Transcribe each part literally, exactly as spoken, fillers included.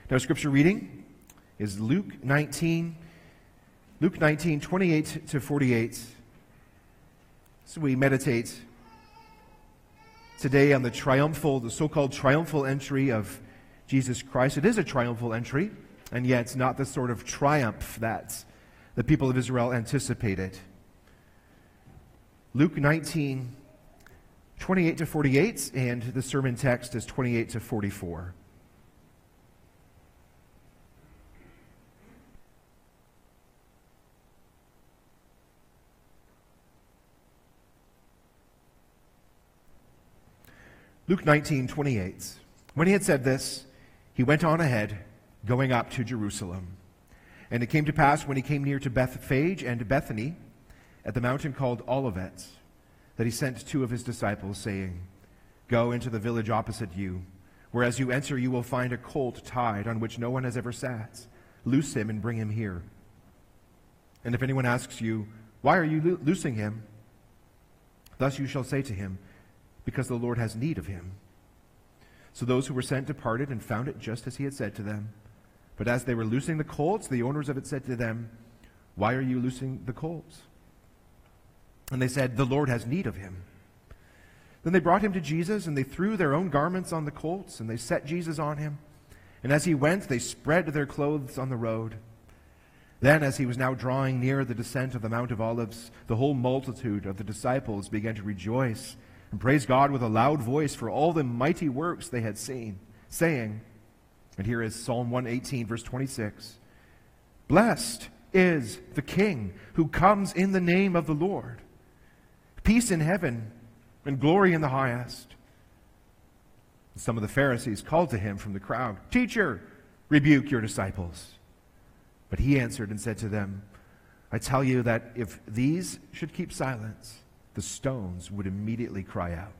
Now, scripture reading is Luke nineteen, Luke nineteen, twenty-eight to forty-eight. So we meditate today on the triumphal, the so-called triumphal entry of Jesus Christ. It is a triumphal entry, and yet not the sort of triumph that the people of Israel anticipated. Luke nineteen, twenty-eight to forty-eight, and the sermon text is twenty-eight to forty-four. Luke nineteen, twenty-eight. When he had said this, he went on ahead, going up to Jerusalem. And it came to pass, when he came near to Bethphage and Bethany, at the mountain called Olivet, that he sent two of his disciples, saying, Go into the village opposite you, where as you enter you will find a colt tied, on which no one has ever sat. Loose him and bring him here. And if anyone asks you, Why are you lo- loosing him? Thus you shall say to him, Because the Lord has need of him. So those who were sent departed and found it just as he had said to them. But as they were loosing the colts, the owners of it said to them, Why are you loosing the colts? And they said, The Lord has need of him. Then they brought him to Jesus, and they threw their own garments on the colts, and they set Jesus on him. And as he went, they spread their clothes on the road. Then, as he was now drawing near the descent of the Mount of Olives, the whole multitude of the disciples began to rejoice and praise God with a loud voice for all the mighty works they had seen, saying, and here is Psalm one eighteen, verse twenty-six, Blessed is the King who comes in the name of the Lord. Peace in heaven and glory in the highest. Some of the Pharisees called to him from the crowd, Teacher, rebuke your disciples. But he answered and said to them, I tell you that if these should keep silence, the stones would immediately cry out.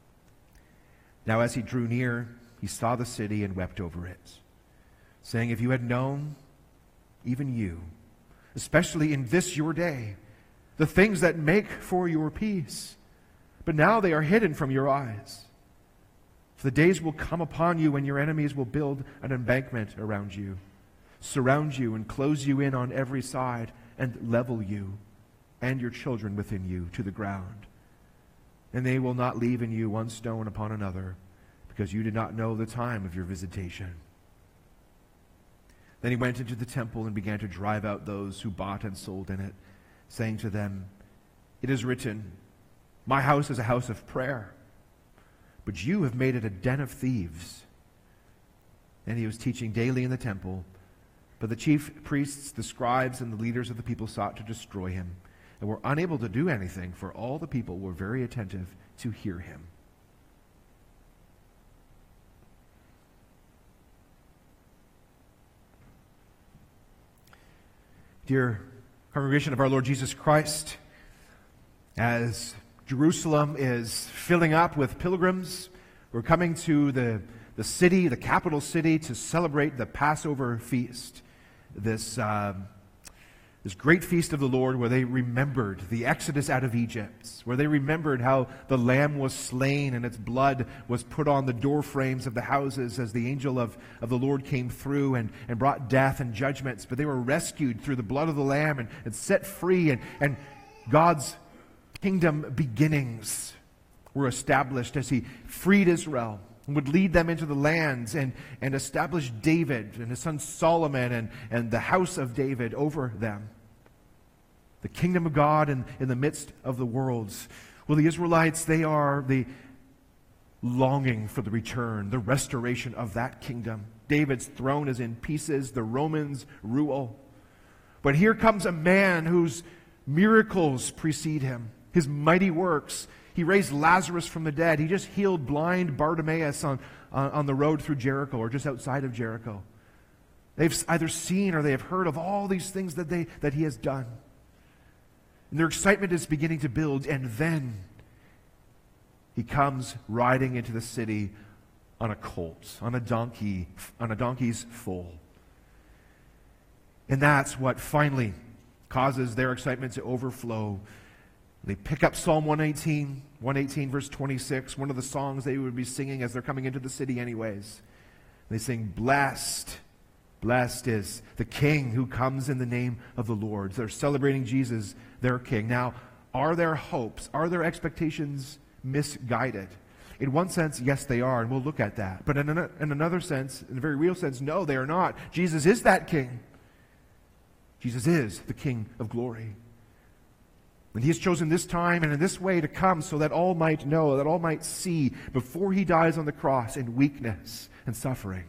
Now as he drew near, he saw the city and wept over it, saying, If you had known, even you, especially in this your day, the things that make for your peace, but now they are hidden from your eyes. For the days will come upon you when your enemies will build an embankment around you, surround you and close you in on every side, and level you and your children within you to the ground. And they will not leave in you one stone upon another, because you did not know the time of your visitation. Then he went into the temple and began to drive out those who bought and sold in it, saying to them, It is written, My house is a house of prayer, but you have made it a den of thieves. And he was teaching daily in the temple, but the chief priests, the scribes, and the leaders of the people sought to destroy him, and were unable to do anything, for all the people were very attentive to hear him. Dear congregation of our Lord Jesus Christ, as Jerusalem is filling up with pilgrims, we're coming to the, the city, the capital city, to celebrate the Passover feast, this, uh, this great feast of the Lord where they remembered the exodus out of Egypt, where they remembered how the lamb was slain and its blood was put on the door frames of the houses as the angel of, of the Lord came through and, and brought death and judgments. But they were rescued through the blood of the lamb and, and set free, and, and God's kingdom beginnings were established as he freed Israel and would lead them into the lands and, and establish David and his son Solomon and, and the house of David over them. The kingdom of God in, in the midst of the worlds. Well, the Israelites, they are the longing for the return, the restoration of that kingdom. David's throne is in pieces. The Romans rule. But here comes a man whose miracles precede him. His mighty works. He raised Lazarus from the dead. He just healed blind Bartimaeus on, on, on the road through Jericho or just outside of Jericho. They've either seen or they have heard of all these things that, they, that he has done. And their excitement is beginning to build. And then he comes riding into the city on a colt, on a donkey, on a donkey's foal. And that's what finally causes their excitement to overflow. They pick up Psalm one eighteen, one eighteen verse twenty-six, one of the songs they would be singing as they're coming into the city anyways. They sing, Blessed Blessed is the King who comes in the name of the Lord. They're celebrating Jesus, their King. Now, are their hopes, are their expectations misguided? In one sense, yes, they are, and we'll look at that. But in, an, in another sense, in a very real sense, no, they are not. Jesus is that King. Jesus is the King of glory. And he has chosen this time and in this way to come so that all might know, that all might see before he dies on the cross in weakness and suffering,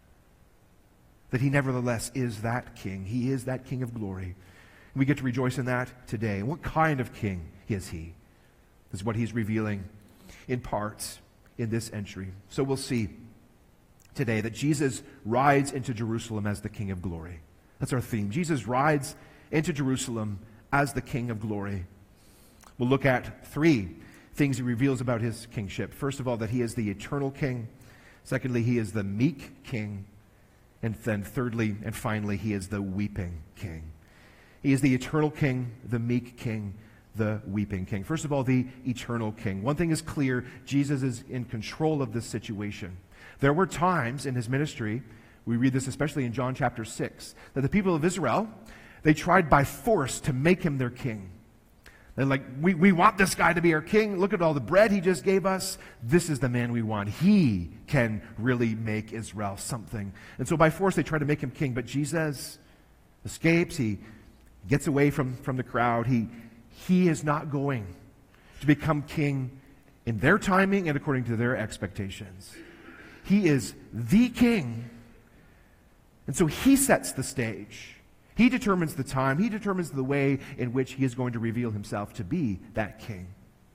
that he nevertheless is that King. He is that King of glory. And we get to rejoice in that today. And what kind of King is he? This is what he's revealing in part in this entry. So we'll see today that Jesus rides into Jerusalem as the King of glory. That's our theme. Jesus rides into Jerusalem as the King of glory. We'll look at three things he reveals about his kingship. First of all, that he is the eternal King. Secondly, he is the meek King. And then thirdly and finally, he is the weeping King. He is the eternal King, the meek King, the weeping King. First of all, the eternal King. One thing is clear, Jesus is in control of this situation. There were times in his ministry, we read this especially in John chapter six, that the people of Israel, they tried by force to make him their king. They're like, we, we want this guy to be our king. Look at all the bread he just gave us. This is the man we want. He can really make Israel something. And so by force they try to make him king. But Jesus escapes. He gets away from, from the crowd. He, he is not going to become king in their timing and according to their expectations. He is the king. And so he sets the stage. He determines the time. He determines the way in which he is going to reveal himself to be that king.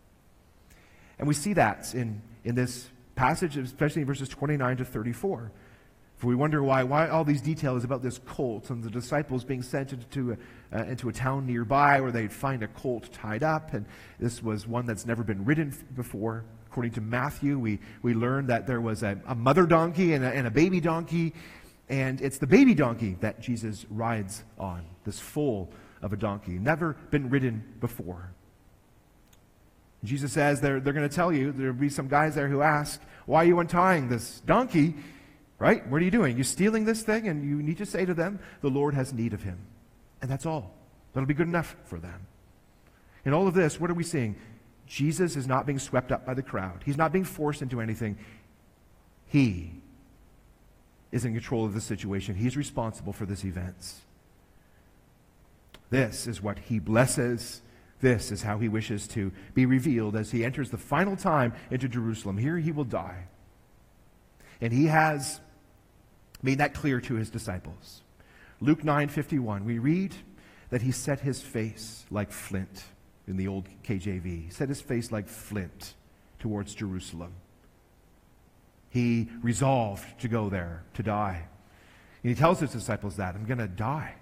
And we see that in, in this passage, especially in verses twenty-nine to thirty-four. For we wonder why, why all these details about this colt and the disciples being sent into a, uh, into a town nearby where they'd find a colt tied up. And this was one that's never been ridden before. According to Matthew, we, we learned that there was a, a mother donkey and a, and a baby donkey. And it's the baby donkey that Jesus rides on, this foal of a donkey, never been ridden before. Jesus says they're, they're going to tell you, there'll be some guys there who ask, why are you untying this donkey? Right? What are you doing? You're stealing this thing? And you need to say to them, the Lord has need of him. And that's all. That'll be good enough for them. In all of this, what are we seeing? Jesus is not being swept up by the crowd. He's not being forced into anything. He is in control of the situation. He's responsible for this event. This is what he blesses. This is how he wishes to be revealed as he enters the final time into Jerusalem. Here he will die. And he has made that clear to his disciples. Luke nine fifty-one, we read that he set his face like flint in the old K J V. He set his face like flint towards Jerusalem. He resolved to go there, to die. And he tells his disciples that, I'm going to die.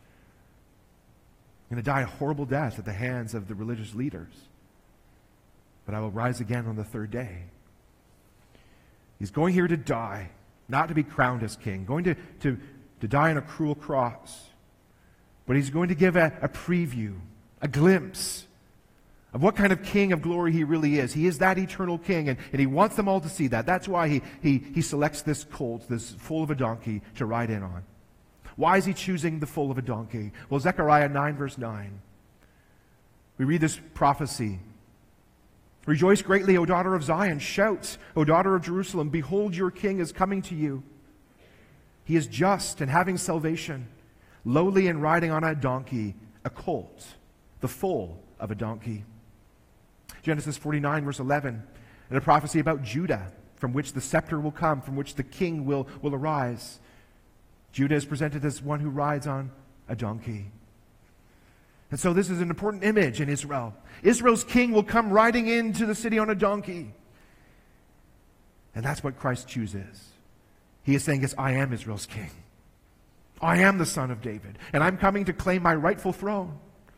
I'm going to die a horrible death at the hands of the religious leaders. But I will rise again on the third day. He's going here to die, not to be crowned as king, going to, to, to die on a cruel cross. But he's going to give a, a preview, a glimpse of what kind of king of glory he really is. He is that eternal king, and, and he wants them all to see that. That's why he, he, he selects this colt, this foal of a donkey, to ride in on. Why is he choosing the foal of a donkey? Well, Zechariah nine, verse nine. We read this prophecy. Rejoice greatly, O daughter of Zion. Shout, O daughter of Jerusalem. Behold, your king is coming to you. He is just and having salvation, lowly and riding on a donkey, a colt, the foal of a donkey. Genesis forty-nine, verse eleven, and a prophecy about Judah, from which the scepter will come, from which the king will, will arise. Judah is presented as one who rides on a donkey. And so this is an important image in Israel. Israel's king will come riding into the city on a donkey. And that's what Christ chooses. He is saying, yes, I am Israel's king. I am the son of David, and I'm coming to claim my rightful throne.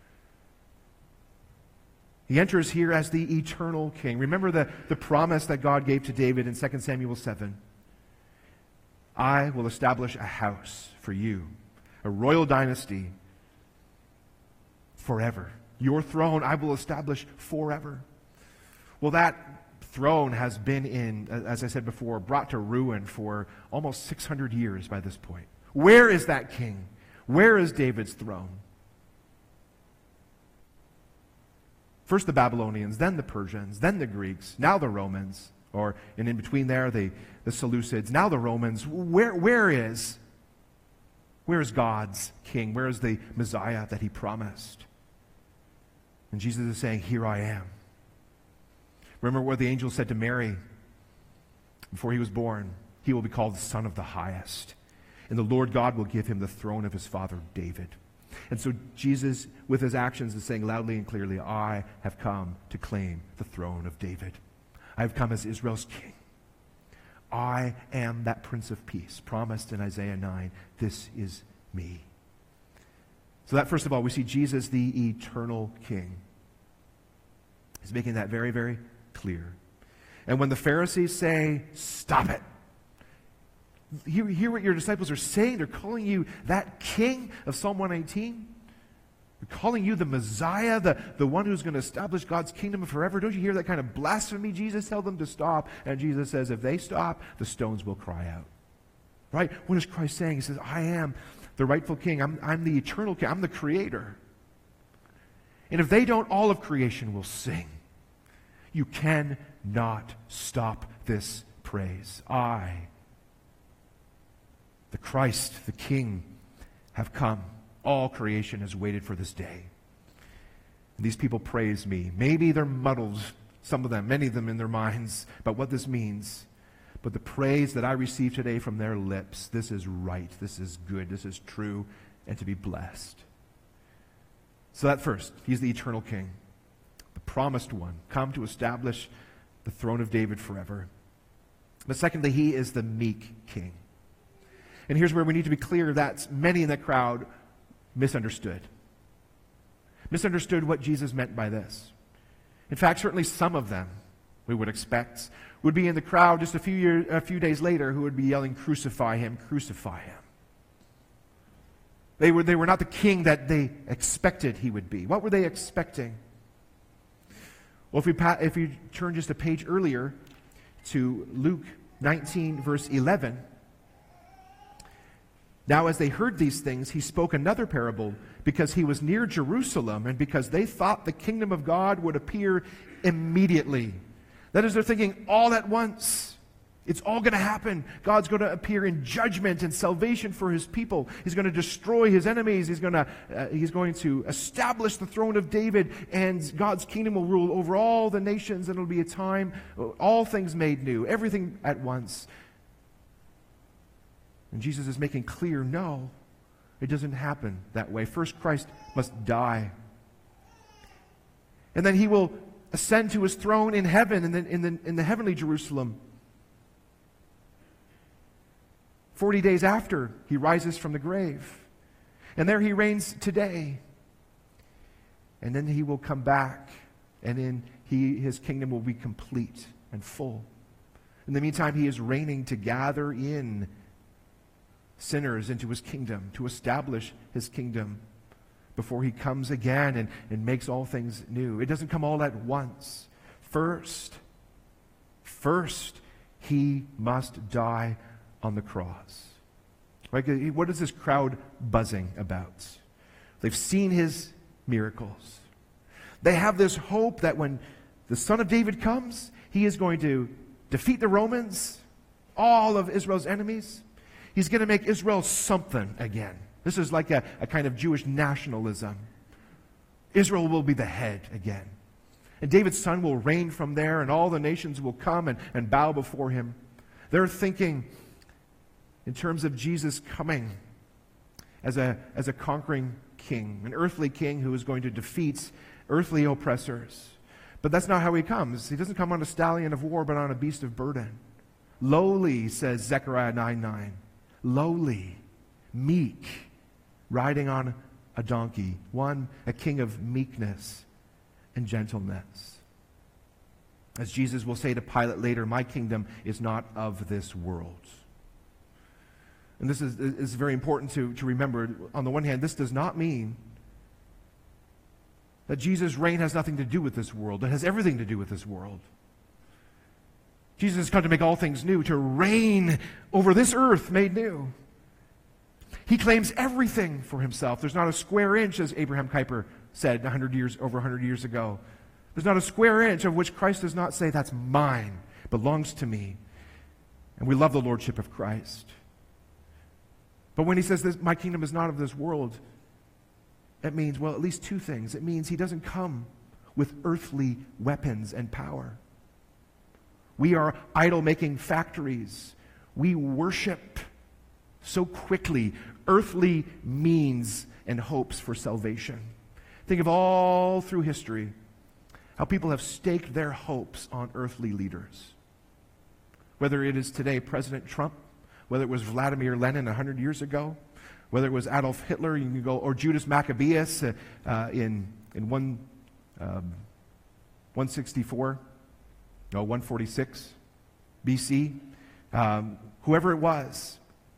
He enters here as the eternal king. Remember the, the promise that God gave to David in Second Samuel seven. I will establish a house for you, a royal dynasty forever. Your throne I will establish forever. Well, that throne has been in, as I said before, brought to ruin for almost six hundred years by this point. Where is that king? Where is David's throne? First the Babylonians, then the Persians, then the Greeks, now the Romans, or and in between there, the, the Seleucids, now the Romans. Where, where is, where is God's king? Where is the Messiah that he promised? And Jesus is saying, here I am. Remember what the angel said to Mary before he was born? He will be called the Son of the Highest. And the Lord God will give him the throne of his father David. And so Jesus, with his actions, is saying loudly and clearly, I have come to claim the throne of David. I have come as Israel's king. I am that Prince of Peace, promised in Isaiah nine. This is me. So that, first of all, we see Jesus, the eternal king. He's making that very, very clear. And when the Pharisees say, stop it, Hear, hear what your disciples are saying. They're calling you that king of Psalm one eighteen. They're calling you the Messiah, the, the one who's going to establish God's kingdom forever. Don't you hear that kind of blasphemy? Jesus, tell them to stop. And Jesus says, if they stop, the stones will cry out. Right? What is Christ saying? He says, I am the rightful king. I'm, I'm the eternal king. I'm the creator. And if they don't, all of creation will sing. You cannot stop this praise. I The Christ, the King, have come. All creation has waited for this day. And these people praise me. Maybe they're muddled, some of them, many of them in their minds, about what this means. But the praise that I receive today from their lips, this is right, this is good, this is true, and to be blessed. So that first, he's the eternal King, the promised one, come to establish the throne of David forever. But secondly, he is the meek King. And here's where we need to be clear that many in the crowd misunderstood. Misunderstood what Jesus meant by this. In fact, certainly some of them, we would expect, would be in the crowd just a few years, a few days later who would be yelling, crucify him, crucify him. They were, they were not the king that they expected he would be. What were they expecting? Well, if we, if we turn just a page earlier to Luke nineteen, verse eleven, now as they heard these things, he spoke another parable because he was near Jerusalem and because they thought the kingdom of God would appear immediately. That is, they're thinking all at once. It's all going to happen. God's going to appear in judgment and salvation for his people. He's going to destroy his enemies. He's going to, uh, he's going to establish the throne of David, and God's kingdom will rule over all the nations, and it'll be a time, all things made new, everything at once. And Jesus is making clear, no, it doesn't happen that way. First, Christ must die. And then he will ascend to his throne in heaven, and then in the, in the heavenly Jerusalem. Forty days after, he rises from the grave. And there he reigns today. And then he will come back, and in he, his kingdom will be complete and full. In the meantime, he is reigning to gather in sinners into his kingdom, to establish his kingdom before he comes again and, and makes all things new. It doesn't come all at once. First, first, he must die on the cross. Right? What is this crowd buzzing about? They've seen his miracles. They have this hope that when the Son of David comes, he is going to defeat the Romans, all of Israel's enemies. He's going to make Israel something again. This is like a, a kind of Jewish nationalism. Israel will be the head again. And David's son will reign from there, and all the nations will come and, and bow before him. They're thinking in terms of Jesus coming as a, as a conquering king, an earthly king who is going to defeat earthly oppressors. But that's not how he comes. He doesn't come on a stallion of war, but on a beast of burden. Lowly, says Zechariah nine nine. Lowly, meek, riding on a donkey, one, a king of meekness and gentleness. As Jesus will say to Pilate later, my kingdom is not of this world. And this is, is very important to, to remember. On the one hand, this does not mean that Jesus' reign has nothing to do with this world. It has everything to do with this world. Jesus has come to make all things new, to reign over this earth made new. He claims everything for himself. There's not a square inch, as Abraham Kuyper said one hundred years, over one hundred years ago. There's not a square inch of which Christ does not say, that's mine, belongs to me. And we love the lordship of Christ. But when he says this, my kingdom is not of this world, it means, well, at least two things. It means he doesn't come with earthly weapons and power. We are idol-making factories. We worship so quickly earthly means and hopes for salvation. Think of all through history how people have staked their hopes on earthly leaders. Whether it is today President Trump, whether it was Vladimir Lenin one hundred years ago, whether it was Adolf Hitler, you can go, or Judas Maccabeus uh, uh, in in one um, one sixty-four, no one forty-six B C, um, whoever it was.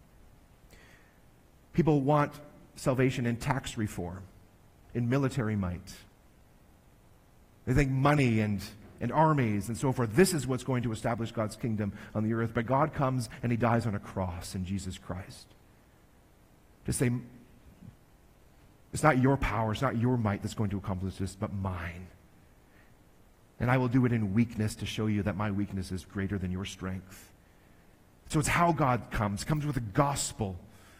People want salvation in tax reform, in military might. They think money and, and armies and so forth, this is what's going to establish God's kingdom on the earth. But God comes and he dies on a cross in Jesus Christ. To say, it's not your power, it's not your might that's going to accomplish this, but mine. And I will do it in weakness to show you that my weakness is greater than your strength. So it's how God comes. Comes with the gospel.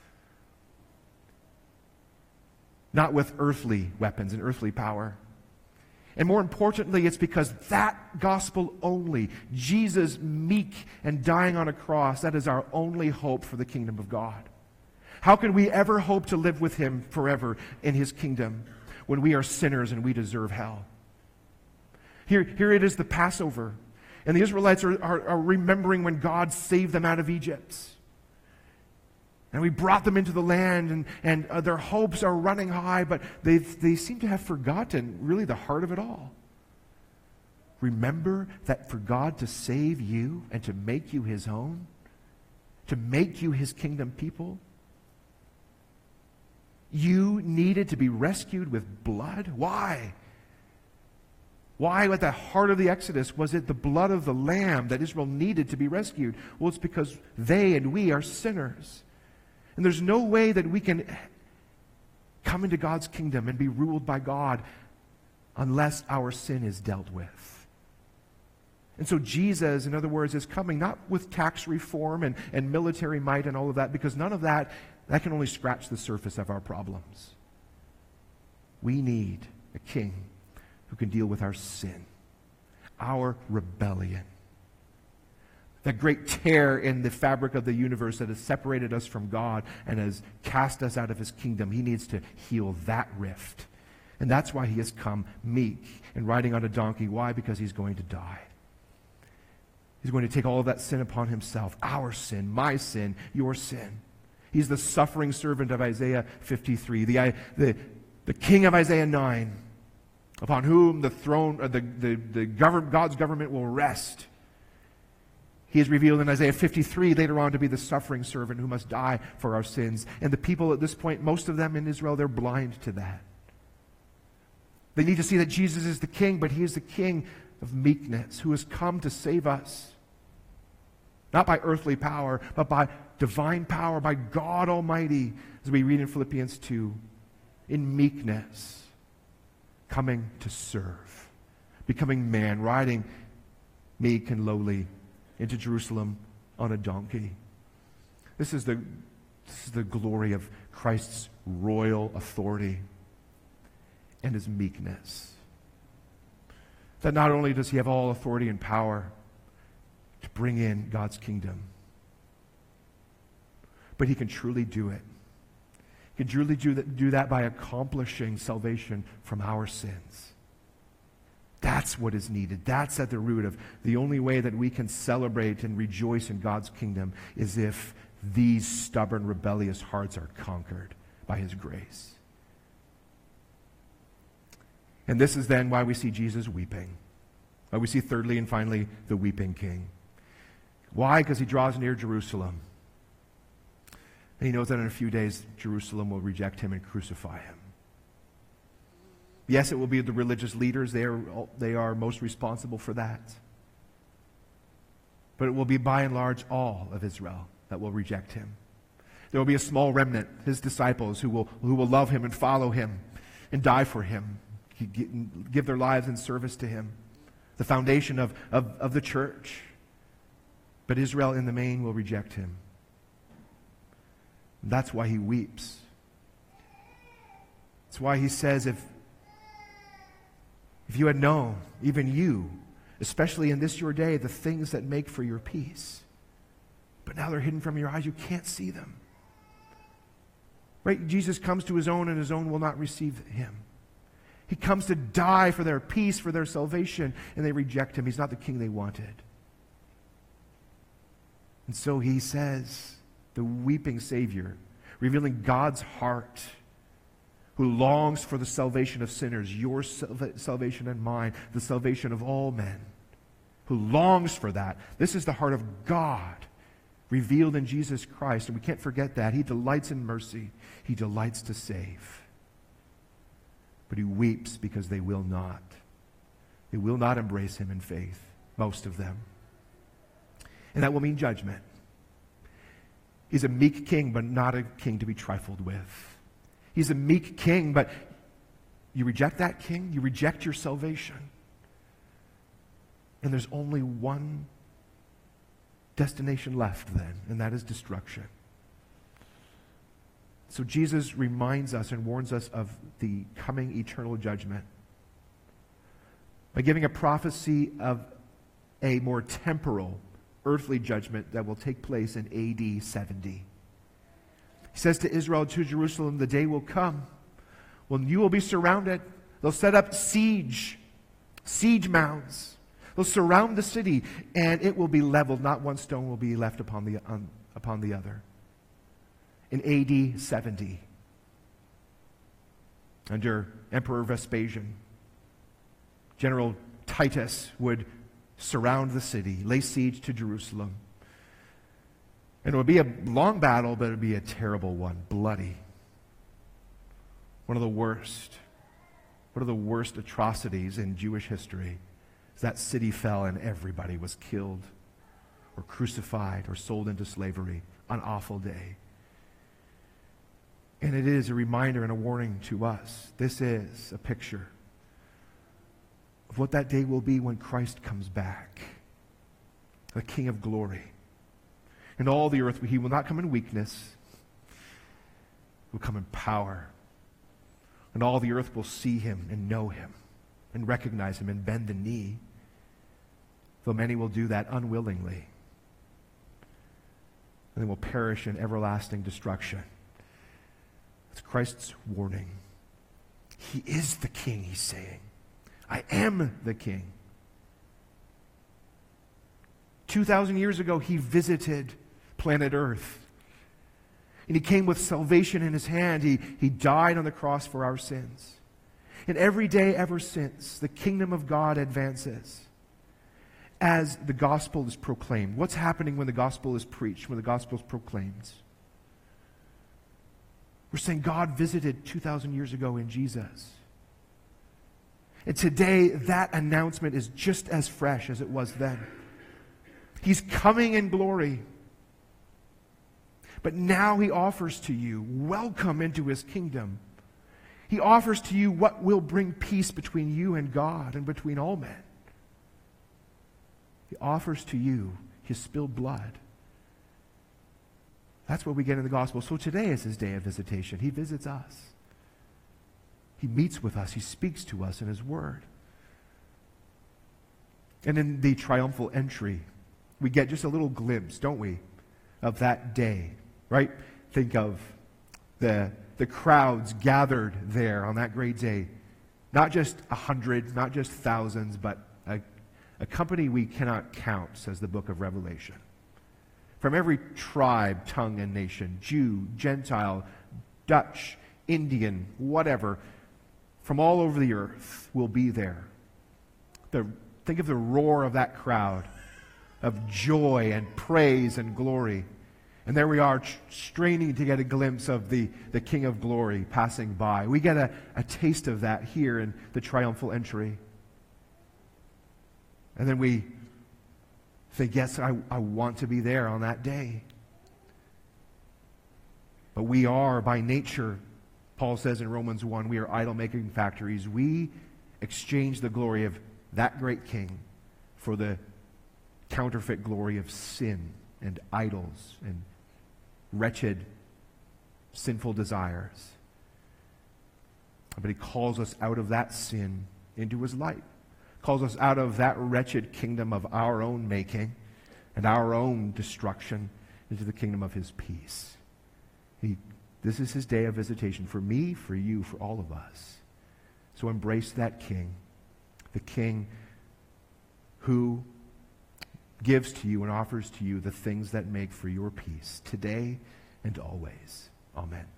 Not with earthly weapons and earthly power. And more importantly, it's because that gospel only, Jesus meek and dying on a cross, that is our only hope for the kingdom of God. How can we ever hope to live with him forever in his kingdom when we are sinners and we deserve hell? Here, here it is the Passover. And the Israelites are, are, are remembering when God saved them out of Egypt. And we brought them into the land, and, and uh, their hopes are running high, but they they seem to have forgotten really the heart of it all. Remember that for God to save you and to make you his own, to make you his kingdom people, you needed to be rescued with blood? Why? Why, at the heart of the Exodus, was it the blood of the Lamb that Israel needed to be rescued? Well, it's because they and we are sinners. And there's no way that we can come into God's kingdom and be ruled by God unless our sin is dealt with. And so Jesus, in other words, is coming not with tax reform and, and military might and all of that, because none of that, that can only scratch the surface of our problems. We need a king who can deal with our sin, our rebellion. That great tear in the fabric of the universe that has separated us from God and has cast us out of his kingdom. He needs to heal that rift. And that's why he has come meek and riding on a donkey. Why? Because he's going to die. He's going to take all of that sin upon himself. Our sin, my sin, your sin. He's the suffering servant of Isaiah fifty-three. The, the, the king of Isaiah nine, upon whom the throne, or the, the, the govern, God's government will rest. He is revealed in Isaiah fifty-three later on to be the suffering servant who must die for our sins. And the people at this point, most of them in Israel, they're blind to that. They need to see that Jesus is the king, but he is the king of meekness who has come to save us. Not by earthly power, but by divine power, by God Almighty, as we read in Philippians two, in meekness, coming to serve, becoming man, riding meek and lowly into Jerusalem on a donkey. This is the, this is the glory of Christ's royal authority and his meekness. That not only does he have all authority and power to bring in God's kingdom, but he can truly do it. He can truly do that, do that by accomplishing salvation from our sins. That's what is needed. That's at the root of the only way that we can celebrate and rejoice in God's kingdom is if these stubborn, rebellious hearts are conquered by his grace. And this is then why we see Jesus weeping. Why we see thirdly and finally the weeping king. Why? Because he draws near Jerusalem. And he knows that in a few days Jerusalem will reject him and crucify him. Yes, it will be the religious leaders. They are, they are most responsible for that. But it will be by and large all of Israel that will reject him. There will be a small remnant, his disciples, who will, who will love him and follow him and die for him, give their lives in service to him, the foundation of, of, of the church. But Israel in the main will reject him. That's why he weeps. That's why he says, if, if you had known, even you, especially in this your day, the things that make for your peace, but now they're hidden from your eyes, you can't see them. Right? Jesus comes to his own, and his own will not receive him. He comes to die for their peace, for their salvation, and they reject him. He's not the king they wanted. And so he says, the weeping Savior, revealing God's heart, who longs for the salvation of sinners, your salvation and mine, the salvation of all men, who longs for that. This is the heart of God revealed in Jesus Christ, and we can't forget that. He delights in mercy. He delights to save. But he weeps because they will not. They will not embrace him in faith, most of them. And that will mean judgment. He's a meek king, but not a king to be trifled with. He's a meek king, but you reject that king, you reject your salvation. And there's only one destination left then, and that is destruction. So Jesus reminds us and warns us of the coming eternal judgment by giving a prophecy of a more temporal, earthly judgment that will take place in A D seventy. He says to Israel, to Jerusalem, the day will come when you will be surrounded. They'll set up siege, siege mounds. They'll surround the city, and it will be leveled. Not one stone will be left upon the, um, upon the other. In A D seventy, under Emperor Vespasian, General Titus would surround the city, lay siege to Jerusalem. And it would be a long battle, but it would be a terrible one, bloody. One of the worst, one of the worst atrocities in Jewish history is that city fell and everybody was killed or crucified or sold into slavery on an awful day. And it is a reminder and a warning to us. This is a picture of what that day will be when Christ comes back, the King of glory. And all the earth, he will not come in weakness. He will come in power. And all the earth will see him and know him and recognize him and bend the knee, though many will do that unwillingly. And they will perish in everlasting destruction. It's Christ's warning. He is the king, he's saying. I am the king. Two thousand years ago, he visited planet Earth. And he came with salvation in his hand. He, he died on the cross for our sins. And every day ever since, the kingdom of God advances as the gospel is proclaimed. What's happening when the gospel is preached, when the gospel is proclaimed? We're saying God visited two thousand years ago in Jesus. And today, that announcement is just as fresh as it was then. He's coming in glory. But now he offers to you, welcome into his kingdom. He offers to you what will bring peace between you and God and between all men. He offers to you his spilled blood. That's what we get in the gospel. So today is his day of visitation. He visits us. He meets with us. He speaks to us in his word. And in the triumphal entry, we get just a little glimpse, don't we, of that day, right? Think of the, the crowds gathered there on that great day. Not just a hundred, not just thousands, but a, a company we cannot count, says the book of Revelation. From every tribe, tongue, and nation, Jew, Gentile, Dutch, Indian, whatever, from all over the earth will be there. The, think of the roar of that crowd of joy and praise and glory. And there we are, tr- straining to get a glimpse of the, the King of glory passing by. We get a, a taste of that here in the triumphal entry. And then we think, yes, I, I want to be there on that day. But we are, by nature, Paul says in Romans one, we are idol-making factories. We exchange the glory of that great King for the counterfeit glory of sin and idols and wretched, sinful desires. But he calls us out of that sin into his light. Calls us out of that wretched kingdom of our own making and our own destruction into the kingdom of his peace. He, this is his day of visitation for me, for you, for all of us. So embrace that King, the King who gives to you and offers to you the things that make for your peace today and always. Amen.